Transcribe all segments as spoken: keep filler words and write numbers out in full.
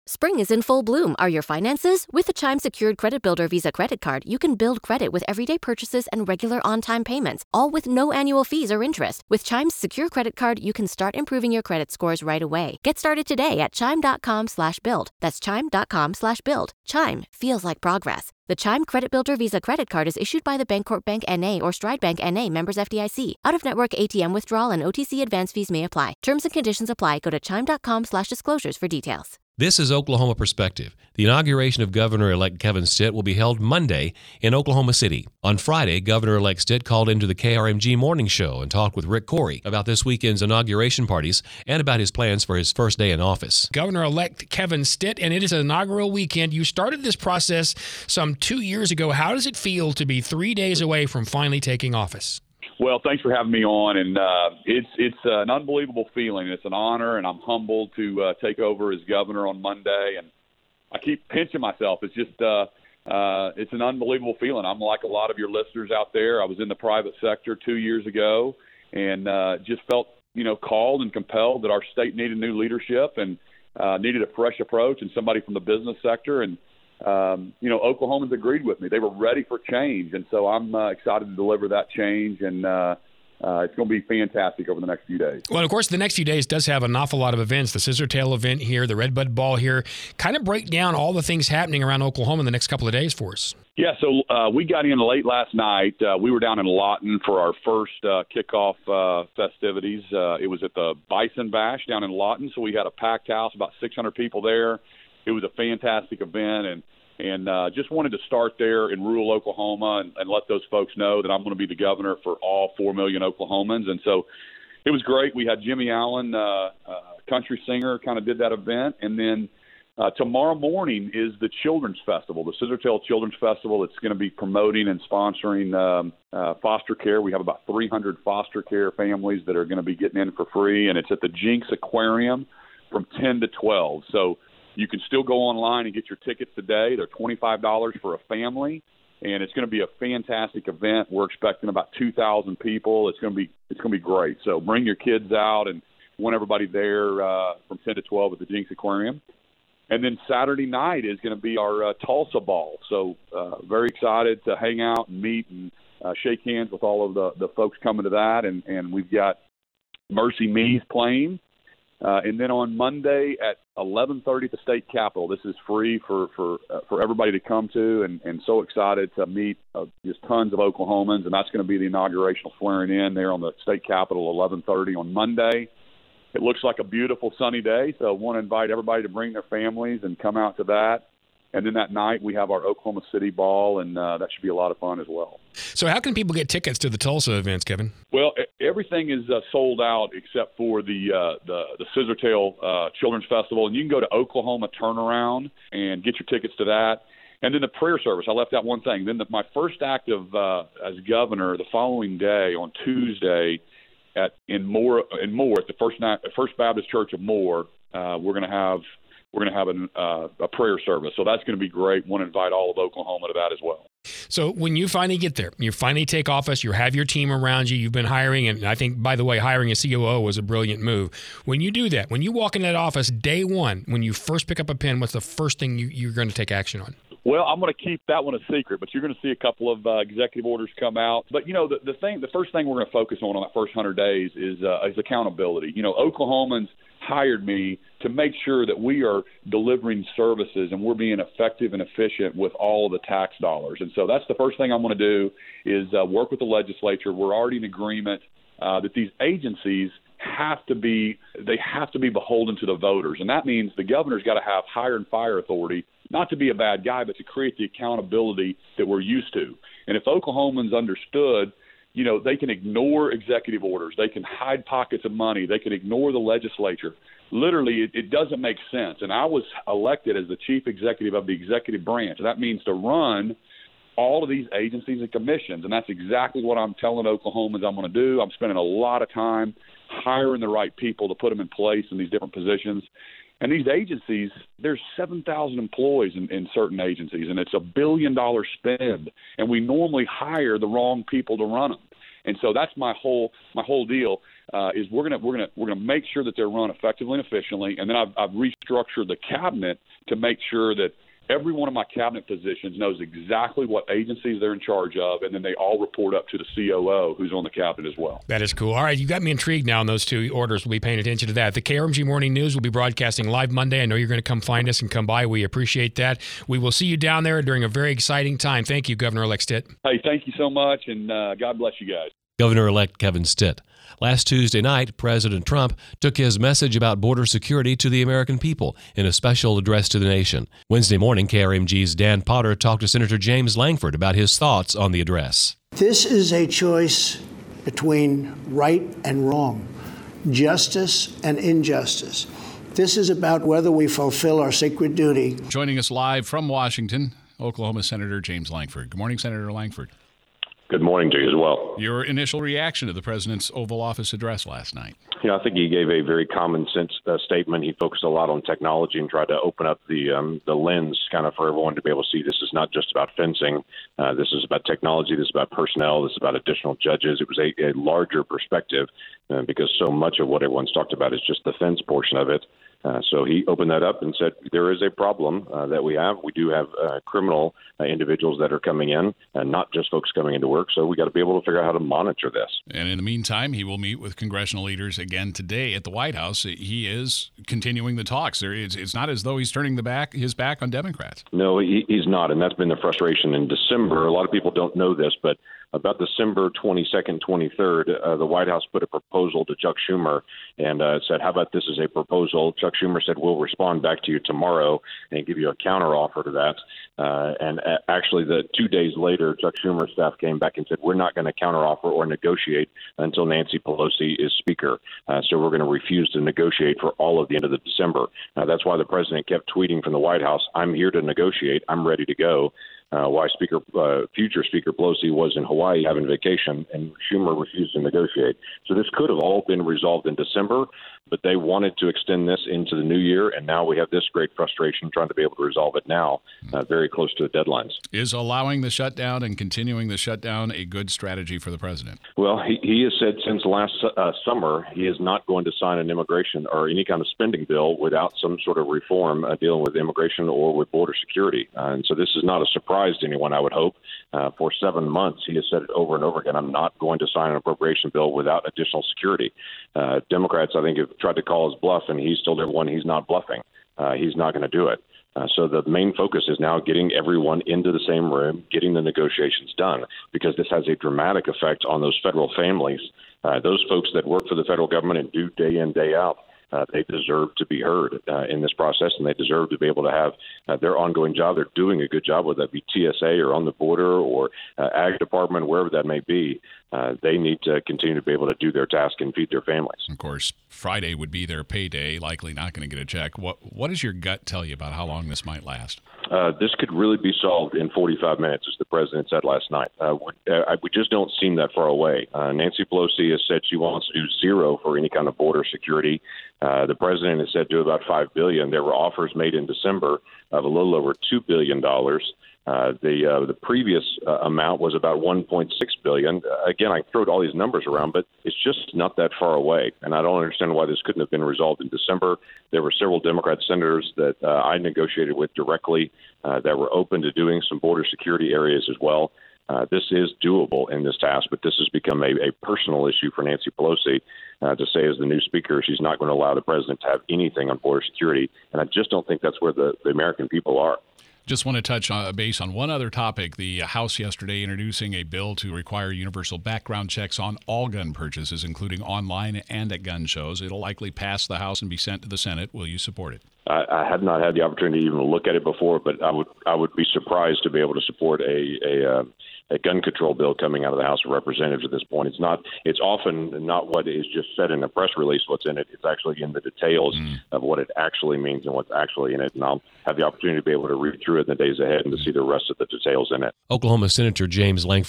Spring is in full bloom. Are your finances? With the Chime Secured Credit Builder Visa Credit Card, you can build credit with everyday purchases and regular on-time payments, all with no annual fees or interest. With Chime's Secure Credit Card, you can start improving your credit scores right away. Get started today at chime.com slash build. That's chime.com slash build. Chime feels like progress. The Chime Credit Builder Visa Credit Card is issued by the Bancorp Bank N A or Stride Bank N A, members F D I C. Out-of-network A T M withdrawal and O T C advance fees may apply. Terms and conditions apply. Go to chime.com slash disclosures for details. This is Oklahoma Perspective. The inauguration of Governor-elect Kevin Stitt will be held Monday in Oklahoma City. On Friday, Governor-elect Stitt called into the K R M G Morning Show and talked with Rick Corey about this weekend's inauguration parties and about his plans for his first day in office. Governor-elect Kevin Stitt, and it is an inaugural weekend. You started this process some two years ago. How does it feel to be three days away from finally taking office? Well, thanks for having me on, and uh, it's it's uh, an unbelievable feeling. It's an honor, and I'm humbled to uh, take over as governor on Monday. And I keep pinching myself. It's just uh, uh, it's an unbelievable feeling. I'm like a lot of your listeners out there. I was in the private sector two years ago, and uh, just felt you know called and compelled that our state needed new leadership and uh, needed a fresh approach and somebody from the business sector. And Um, you know, Oklahomans agreed with me. They were ready for change, and so I'm uh, excited to deliver that change, and uh, uh, it's going to be fantastic over the next few days. Well, of course, the next few days does have an awful lot of events. The Scissortail event here, the Redbud Ball here. Kind of break down all the things happening around Oklahoma in the next couple of days for us. Yeah, so uh, we got in late last night. Uh, we were down in Lawton for our first uh, kickoff uh, festivities. Uh, it was at the Bison Bash down in Lawton, so we had a packed house, about six hundred people there. It was a fantastic event, and and uh, just wanted to start there in rural Oklahoma and, and let those folks know that I'm going to be the governor for all four million Oklahomans. And so it was great. We had Jimmy Allen, uh, uh, country singer, kind of did that event. And then uh, tomorrow morning is the Children's Festival, the Scissortail Children's Festival. It's going to be promoting and sponsoring um, uh, foster care. We have about three hundred foster care families that are going to be getting in for free, and it's at the Jinx Aquarium from ten to twelve. So you can still go online and get your tickets today. They're twenty-five dollars for a family, and it's going to be a fantastic event. We're expecting about two thousand people. It's going to be it's going to be great. So bring your kids out, and want everybody there uh, from ten to twelve at the Jinx Aquarium. And then Saturday night is going to be our uh, Tulsa Ball. So uh, very excited to hang out and meet and uh, shake hands with all of the, the folks coming to that. And, and we've got Mercy Me's playing. Uh, and then on Monday at eleven thirty at the state capitol, this is free for for uh, for everybody to come to, and, and so excited to meet uh, just tons of Oklahomans, and that's going to be the inaugurational swearing in there on the state capitol, eleven thirty on Monday. It looks like a beautiful sunny day, so I want to invite everybody to bring their families and come out to that. And then that night we have our Oklahoma City Ball, and uh, that should be a lot of fun as well. So how can people get tickets to the Tulsa events, Kevin? Well, everything is uh, sold out except for the uh, the, the Scissortail uh, Children's Festival. And you can go to Oklahoma Turnaround and get your tickets to that. And then the prayer service. I left out one thing. Then the, my first act of uh, as governor the following day on Tuesday at in Moore in Moore at the First First Baptist Church of Moore, uh, we're going to have we're going to have an, uh, a prayer service. So that's going to be great. Want to invite all of Oklahoma to that as well. So when you finally get there, you finally take office, you have your team around you, you've been hiring, and I think, by the way, hiring a C O O was a brilliant move. When you do that, when you walk in that office day one, when you first pick up a pen, what's the first thing you, you're going to take action on? Well, I'm going to keep that one a secret, but you're going to see a couple of uh, executive orders come out. But, you know, the, the thing, the first thing we're going to focus on on that first one hundred days is uh, is accountability. You know, Oklahomans hired me to make sure that we are delivering services and we're being effective and efficient with all of the tax dollars. And so that's the first thing I'm going to do is uh, work with the legislature. We're already in agreement uh, that these agencies have to be they have to be beholden to the voters. And that means the governor's got to have hire and fire authority, not to be a bad guy, but to create the accountability that we're used to. And if Oklahomans understood, you know, they can ignore executive orders, they can hide pockets of money, they can ignore the legislature. Literally, it, it doesn't make sense. And I was elected as the chief executive of the executive branch. That means to run all of these agencies and commissions, and that's exactly what I'm telling Oklahomans I'm going to do. I'm spending a lot of time hiring the right people to put them in place in these different positions. And these agencies, there's seven thousand employees in, in certain agencies, and it's a billion dollar spend. And we normally hire the wrong people to run them. And so that's my whole my whole deal. uh, is we're gonna we're gonna we're gonna make sure that they're run effectively and efficiently, and then I've, I've restructured the cabinet to make sure that every one of my cabinet positions knows exactly what agencies they're in charge of, and then they all report up to the C O O, who's on the cabinet as well. That is cool. All right, you got me intrigued now on those two orders. We'll be paying attention to that. The K R M G Morning News will be broadcasting live Monday. I know you're going to come find us and come by. We appreciate that. We will see you down there during a very exciting time. Thank you, Governor-elect Stitt. Hey, thank you so much, and uh, God bless you guys. Governor-elect Kevin Stitt. Last Tuesday night, President Trump took his message about border security to the American people in a special address to the nation. Wednesday morning, K R M G's Dan Potter talked to Senator James Lankford about his thoughts on the address. This is a choice between right and wrong, justice and injustice. This is about whether we fulfill our sacred duty. Joining us live from Washington, Oklahoma Senator James Lankford. Good morning, Senator Lankford. Good morning to you as well. Your initial reaction to the president's Oval Office address last night? You know, I think he gave a very common sense uh, statement. He focused a lot on technology and tried to open up the um, the lens kind of for everyone to be able to see this is not just about fencing. Uh, this is about technology. This is about personnel. This is about additional judges. It was a, a larger perspective uh, because so much of what everyone's talked about is just the fence portion of it. Uh, so he opened that up and said, there is a problem uh, that we have. We do have uh, criminal uh, individuals that are coming in, and not just folks coming into work. So we got to be able to figure out how to monitor this. And in the meantime, he will meet with congressional leaders again today at the White House. He is continuing the talks. There, it's, it's not as though he's turning the back his back on Democrats. No, he, he's not, and that's been the frustration in December. A lot of people don't know this, but about December twenty-second, twenty-third, uh, the White House put a proposal to Chuck Schumer and uh, said, how about this as a proposal? Chuck Schumer said, we'll respond back to you tomorrow and give you a counteroffer to that. Uh, and uh, actually, the two days later, Chuck Schumer's staff came back and said, we're not going to counteroffer or negotiate until Nancy Pelosi is Speaker. Uh, so we're going to refuse to negotiate for all of the end of the December. Uh, that's why the president kept tweeting from the White House, I'm here to negotiate. I'm ready to go. Uh, why Speaker, uh, future Speaker Pelosi was in Hawaii having vacation, and Schumer refused to negotiate. So this could have all been resolved in December, but they wanted to extend this into the new year, and now we have this great frustration trying to be able to resolve it now, uh, very close to the deadlines. Is allowing the shutdown and continuing the shutdown a good strategy for the president? Well, he, he has said since last uh, summer he is not going to sign an immigration or any kind of spending bill without some sort of reform uh, dealing with immigration or with border security. Uh, and so this is not a surprise to anyone, I would hope. Uh, for seven months, he has said it over and over again, I'm not going to sign an appropriation bill without additional security. Uh, Democrats, I think, have tried to call his bluff, and he's told everyone he's not bluffing. Uh, he's not going to do it. Uh, so the main focus is now getting everyone into the same room, getting the negotiations done, because this has a dramatic effect on those federal families, uh, those folks that work for the federal government and do day in, day out. Uh, they deserve to be heard uh, in this process, and they deserve to be able to have uh, their ongoing job. They're doing a good job, whether that be T S A or on the border or uh, Ag Department, wherever that may be. Uh, they need to continue to be able to do their task and feed their families. Of course, Friday would be their payday, likely not going to get a check. What What does your gut tell you about how long this might last? Uh, this could really be solved in forty-five minutes, as the president said last night. Uh, we, uh, we just don't seem that far away. Uh, Nancy Pelosi has said she wants to do zero for any kind of border security. Uh, the president has said do about five billion dollars. There were offers made in December of a little over two billion dollars. Uh, the uh, the previous uh, amount was about one point six billion dollars. Uh, again, I throw all these numbers around, but it's just not that far away. And I don't understand why this couldn't have been resolved in December. There were several Democrat senators that uh, I negotiated with directly uh, that were open to doing some border security areas as well. Uh, this is doable in this task, but this has become a, a personal issue for Nancy Pelosi uh, to say as the new speaker she's not going to allow the president to have anything on border security. And I just don't think that's where the, the American people are. Just want to touch on, base on one other topic. The House yesterday introducing a bill to require universal background checks on all gun purchases, including online and at gun shows. It'll likely pass the House and be sent to the Senate. Will you support it? I, I have not had the opportunity to even look at it before, but I would I would be surprised to be able to support a a, uh, a gun control bill coming out of the House of Representatives at this point. It's not. It's often not what is just said in a press release. What's in it? It's actually in the details mm. of what it actually means and what's actually in it. And I'll have the opportunity to be able to read through it in the days ahead and to see the rest of the details in it. Oklahoma Senator James Lankford.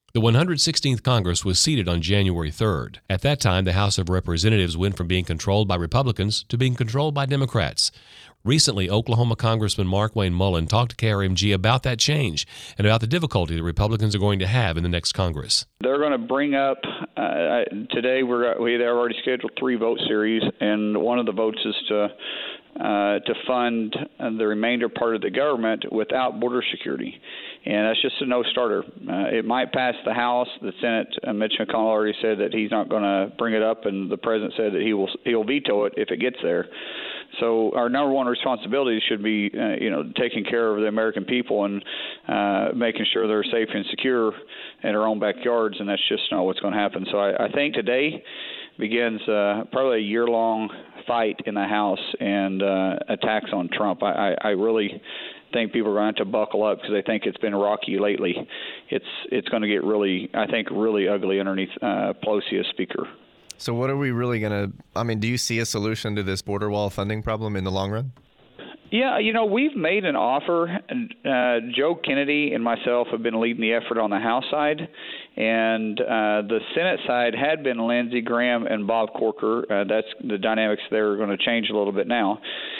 The one hundred sixteenth Congress was seated on January third. At that time, the House of Representatives went from being controlled by Republicans to being controlled by Democrats. Recently, Oklahoma Congressman Markwayne Mullin talked to K R M G about that change and about the difficulty the Republicans are going to have in the next Congress. They're going to bring up, uh, today we're, we have already scheduled three vote series, and one of the votes is to uh, to fund the remainder part of the government without border security. And that's just a no-starter. Uh, it might pass the House. The Senate, uh, Mitch McConnell already said that he's not going to bring it up, and the president said that he will he'll veto it if it gets there. So our number one responsibility should be, uh, you know, taking care of the American people and uh, making sure they're safe and secure in our own backyards, and that's just not what's going to happen. So I, I think today begins uh, probably a year-long fight in the House and uh, attacks on Trump. I, I, I really think people are going to have to buckle up because they think it's been rocky lately. It's it's going to get really, I think, really ugly underneath uh, Pelosi as Speaker. So what are we really going to, I mean, do you see a solution to this border wall funding problem in the long run? Yeah, you know, we've made an offer. Uh, Joe Kennedy and myself have been leading the effort on the House side, and uh, the Senate side had been Lindsey Graham and Bob Corker. Uh, that's the dynamics there are going to change a little bit now.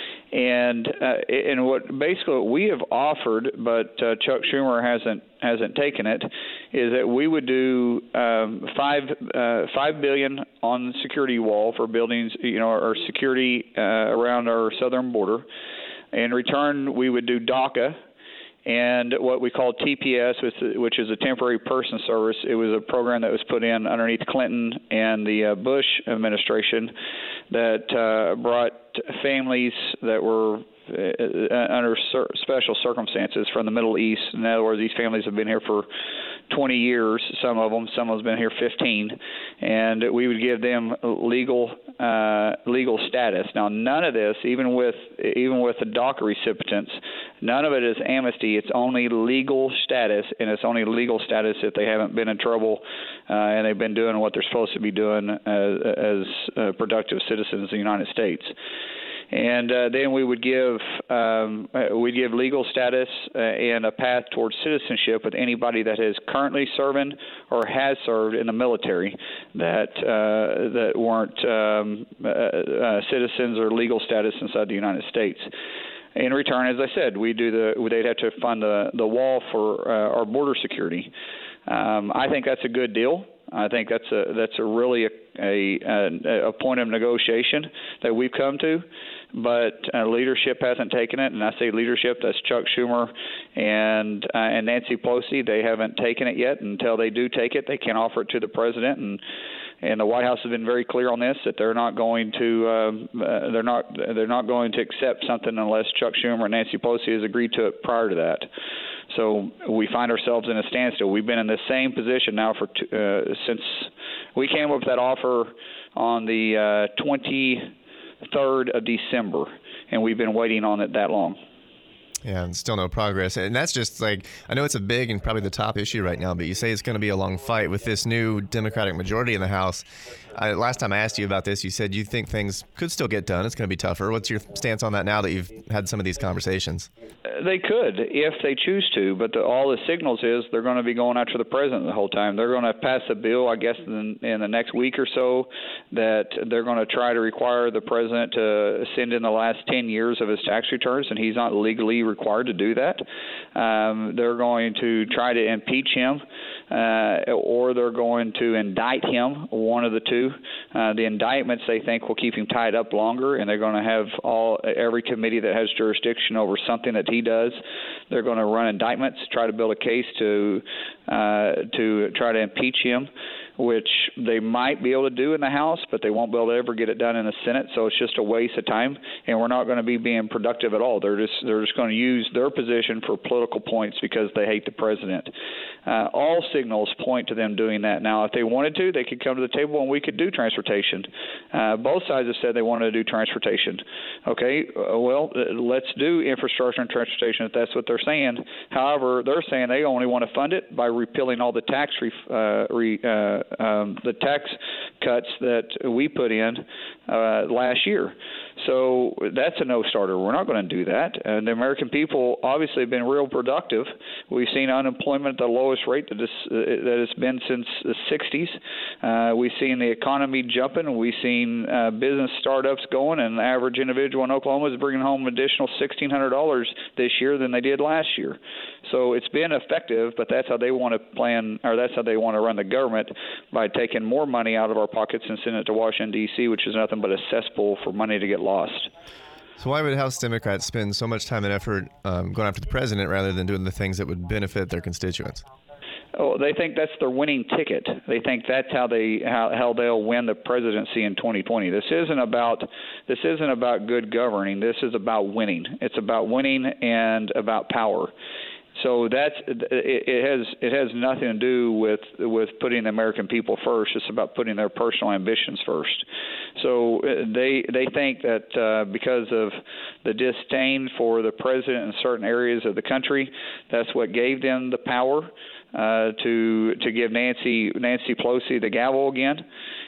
And uh, and what basically what we have offered, but uh, Chuck Schumer hasn't hasn't taken it, is that we would do um, five uh, five billion on the security wall for buildings, you know, or security uh, around our southern border. In return, we would do DACA and what we call T P S, which is a temporary person service. It was a program that was put in underneath Clinton and the uh, Bush administration that uh, brought families that were uh, under cer- special circumstances from the Middle East. In other words, these families have been here for twenty years, some of them, some of them have been here fifteen, and we would give them legal uh, legal status. Now, none of this, even with even with the DACA recipients, none of it is amnesty. It's only legal status, and it's only legal status if they haven't been in trouble uh, and they've been doing what they're supposed to be doing as, as uh, productive citizens of the United States. And uh, then we would give um, we'd give legal status uh, and a path towards citizenship with anybody that is currently serving or has served in the military that uh, that weren't um, uh, uh, citizens or legal status inside the United States. In return, as I said, we do the they'd have to fund the the wall for uh, our border security. Um, I think that's a good deal. I think that's a that's a really a, a, a point of negotiation that we've come to, but uh, leadership hasn't taken it, and I say leadership, that's Chuck Schumer and uh, and Nancy Pelosi. They haven't taken it yet. Until they do take it, they can't offer it to the president, and and the White House has been very clear on this that they're not going to um, uh, they're not they're not going to accept something unless Chuck Schumer and Nancy Pelosi has agreed to it prior to that. So we find ourselves in a standstill. We've been in the same position now for two, uh, since we came up with that offer on the uh, twenty-third of December, and we've been waiting on it that long. Yeah, and still no progress. And that's just like, I know it's a big and probably the top issue right now, but you say it's going to be a long fight with this new Democratic majority in the House. I, last time I asked you about this, you said you think things could still get done. It's going to be tougher. What's your stance on that now that you've had some of these conversations? They could if they choose to, but the, all the signals is they're going to be going after the president the whole time. They're going to pass a bill, I guess, in, in the next week or so that they're going to try to require the president to send in the last ten years of his tax returns, and he's not legally required to do that. Um, they're going to try to impeach him, uh, or they're going to indict him, one of the two. Uh, the indictments, they think, will keep him tied up longer, and they're going to have all every committee that has jurisdiction over something that he does. They're going to run indictments, try to build a case to uh, to try to impeach him, which they might be able to do in the House, but they won't be able to ever get it done in the Senate. So it's just a waste of time, and we're not going to be being productive at all. They're just they're just going to use their position for political points because they hate the president. Uh, all signals point to them doing that. Now, if they wanted to, they could come to the table and we could do transportation. Uh, both sides have said they wanted to do transportation. Okay, uh, well, let's do infrastructure and transportation if that's what they're saying. However, they're saying they only want to fund it by repealing all the tax re, uh, re, uh, um, the tax cuts that we put in uh, last year. So that's a no-starter. We're not going to do that. And the American people obviously have been real productive. We've seen unemployment at the lowest rate that, is, uh, that it's been since the sixties. Uh, we've seen the economy jumping. We've seen uh, business startups going, and the average individual in Oklahoma is bringing home an additional sixteen hundred dollars this year than they did last year. So it's been effective, but that's how they want to plan, or that's how they want to run the government, by taking more money out of our pockets and sending it to Washington, D C, which is nothing but a cesspool for money to get lost. So why would House Democrats spend so much time and effort um, going after the president rather than doing the things that would benefit their constituents? Oh, they think that's their winning ticket. They think that's how they how, how they'll win the presidency in twenty twenty. This isn't about this isn't about good governing. This is about winning. It's about winning and about power. So that's it, it has it has nothing to do with with putting the American people first. It's about putting their personal ambitions first. So they they think that uh, because of the disdain for the president in certain areas of the country, that's what gave them the power uh, to to give Nancy Nancy Pelosi the gavel again.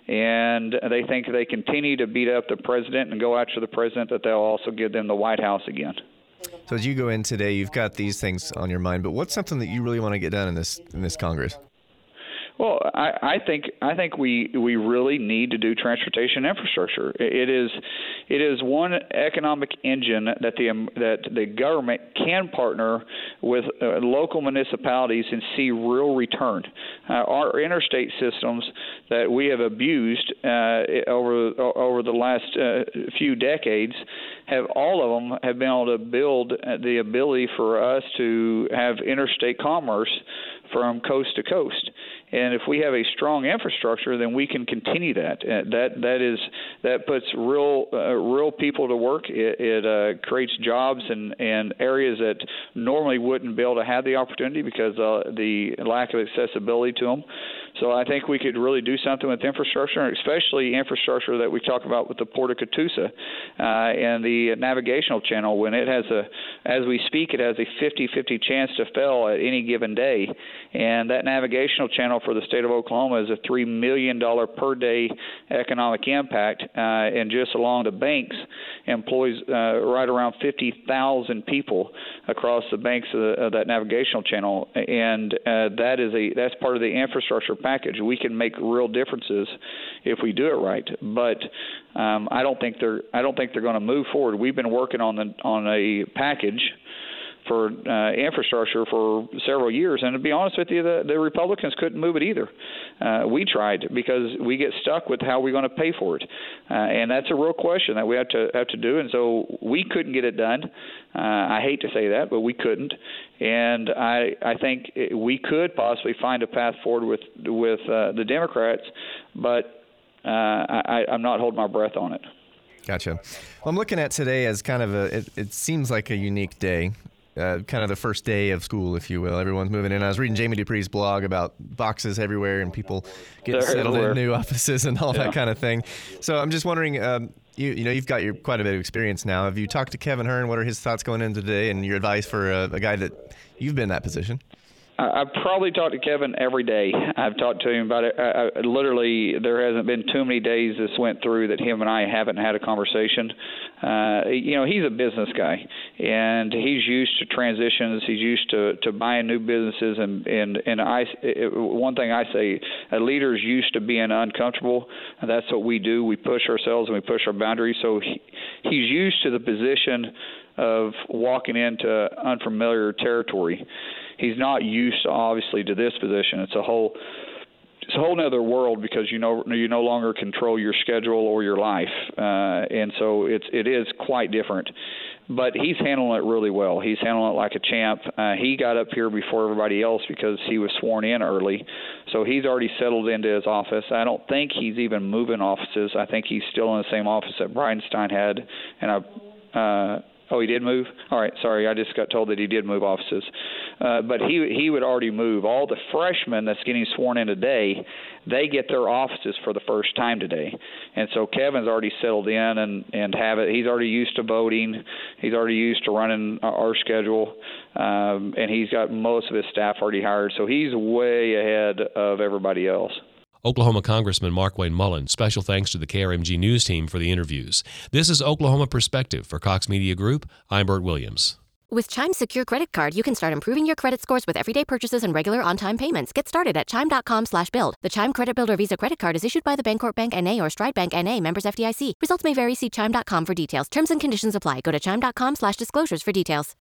And they think if they continue to beat up the president and go after the president, that they'll also give them the White House again. So as you go in today, you've got these things on your mind, but what's something that you really want to get done in this in this Congress? Well, I, I think I think we, we really need to do transportation infrastructure. It is it is one economic engine that the that the government can partner with uh, local municipalities and see real return. Uh, our interstate systems that we have abused uh, over over the last uh, few decades have all of them have been able to build the ability for us to have interstate commerce from coast to coast. And if we have a strong infrastructure, then we can continue that. Uh, that that is that puts real uh, real people to work. It, it uh, creates jobs in, in areas that normally wouldn't be able to have the opportunity because uh, the lack of accessibility to them. So I think we could really do something with infrastructure, especially infrastructure that we talk about with the Port of Catoosa uh, and the navigational channel. When it has a, as we speak, it has a fifty-fifty chance to fail at any given day. And that navigational channel for the state of Oklahoma is a three million dollars per day economic impact, uh, and just along the banks employs uh, right around fifty thousand people across the banks of, the, of that navigational channel. And uh, that is a that's part of the infrastructure package. We can make real differences if we do it right, but um, I don't think they're I don't think they're going to move forward. We've been working on the on a package for uh, infrastructure for several years, and to be honest with you, the, the Republicans couldn't move it either. Uh, we tried because we get stuck with how we're going to pay for it, uh, and that's a real question that we have to have to do. And so we couldn't get it done. Uh, I hate to say that, but we couldn't. And I I think we could possibly find a path forward with with uh, the Democrats, but uh, I, I'm not holding my breath on it. Gotcha. Well, I'm looking at today as kind of a. It, it seems like a unique day. Uh, kind of the first day of school, if you will. Everyone's moving in. I was reading Jamie Dupree's blog about boxes everywhere and people getting They're settled everywhere. in new offices and all Yeah. that kind of thing. So I'm just wondering, um, you you know, you've got your quite a bit of experience now. Have you talked to Kevin Hern? What are his thoughts going into today and your advice for a, a guy that you've been in that position? I probably talk to Kevin every day. I've talked to him about it. I, I, literally, there hasn't been too many days this went through that him and I haven't had a conversation. Uh, you know, he's a business guy, and he's used to transitions. He's used to, to buying new businesses. And, and, and I, it, one thing I say, a leader's used to being uncomfortable, and that's what we do. We push ourselves and we push our boundaries. So he, he's used to the position of walking into unfamiliar territory. He's not used, obviously, to this position. It's a whole, it's a whole other world because you know you no longer control your schedule or your life, uh, and so it's it is quite different. But he's handling it really well. He's handling it like a champ. Uh, he got up here before everybody else because he was sworn in early, so he's already settled into his office. I don't think he's even moving offices. I think he's still in the same office that Bridenstine had, and I. Uh, Oh, he did move? All right, sorry, I just got told that he did move offices. Uh, but he he would already move. All the freshmen that's getting sworn in today, they get their offices for the first time today. And so Kevin's already settled in and, and have it. He's already used to voting. He's already used to running our schedule. Um, and he's got most of his staff already hired. So he's way ahead of everybody else. Oklahoma Congressman Markwayne Mullin. Special thanks to the K R M G News team for the interviews. This is Oklahoma Perspective. For Cox Media Group, I'm Bert Williams. With Chime's secure credit card, you can start improving your credit scores with everyday purchases and regular on-time payments. Get started at chime.com slash build. The Chime Credit Builder Visa Credit Card is issued by the Bancorp Bank N A or Stride Bank N A, members F D I C. Results may vary. See chime dot com for details. Terms and conditions apply. Go to chime.com slash disclosures for details.